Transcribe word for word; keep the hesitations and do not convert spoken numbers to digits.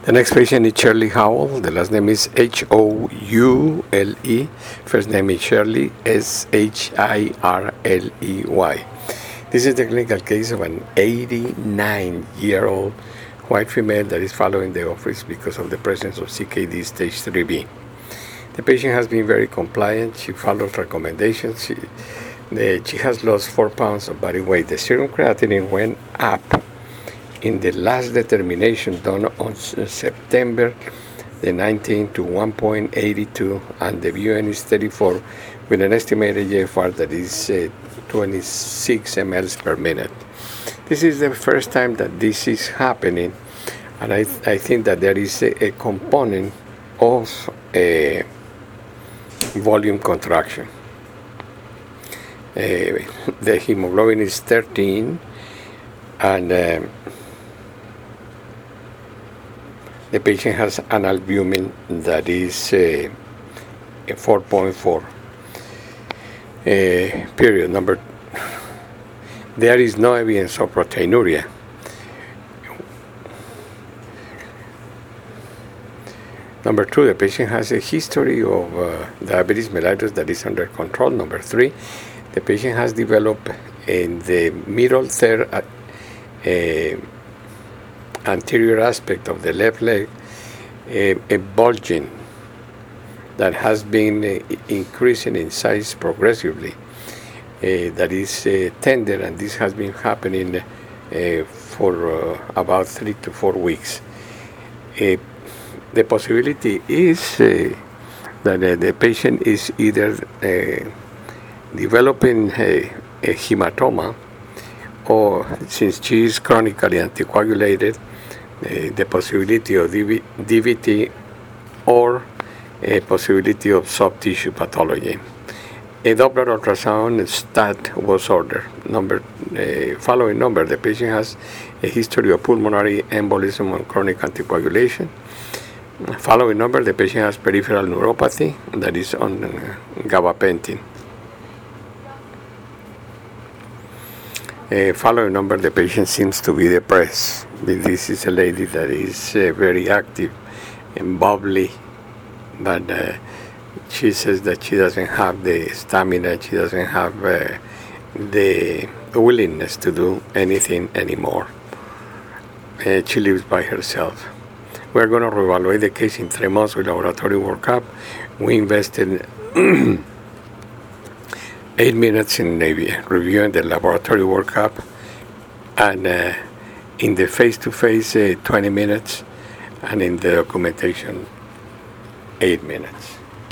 The next patient is Shirley Howell. The last name is H O U L E. First name is Shirley, S H I R L E Y. This is the clinical case of an eighty-nine-year-old white female that is following the office because of the presence of C K D stage three B. The patient has been very compliant. She follows recommendations. She, the, she has lost four pounds of body weight. The serum creatinine went up in the last determination done on September the nineteenth to one point eight two, and the V U N is thirty-four with an estimated G F R that is uh, twenty-six milliliters per minute. This is the first time that this is happening, and I, th- I think that there is a, a component of a volume contraction. Uh, the hemoglobin is thirteen, and um, the patient has an albumin that is uh, four point four. Uh, period. Number, there is no evidence of proteinuria. Number two, the patient has a history of uh, diabetes mellitus that is under control. Number three, the patient has developed in the middle third uh, uh, anterior aspect of the left leg a, a bulging that has been uh, increasing in size progressively. Uh, that is uh, tender, and this has been happening uh, for uh, about three to four weeks. Uh, the possibility is uh, that uh, the patient is either uh, developing a, a hematoma, or since she is chronically anticoagulated, uh, the possibility of D V T or a possibility of soft tissue pathology. A Doppler ultrasound stat was ordered. Number, uh, following number, the patient has a history of pulmonary embolism and chronic anticoagulation. Following number, the patient has peripheral neuropathy that is on uh, gabapentin. Uh, following number, the patient seems to be depressed. This is a lady that is uh, very active and bubbly, but uh, she says that she doesn't have the stamina, she doesn't have uh, the willingness to do anything anymore. Uh, she lives by herself. We're going to reevaluate the case in three months with laboratory workup. We invested eight minutes in maybe reviewing the laboratory workup, and uh, in the face-to-face uh, twenty minutes, and in the documentation eight minutes.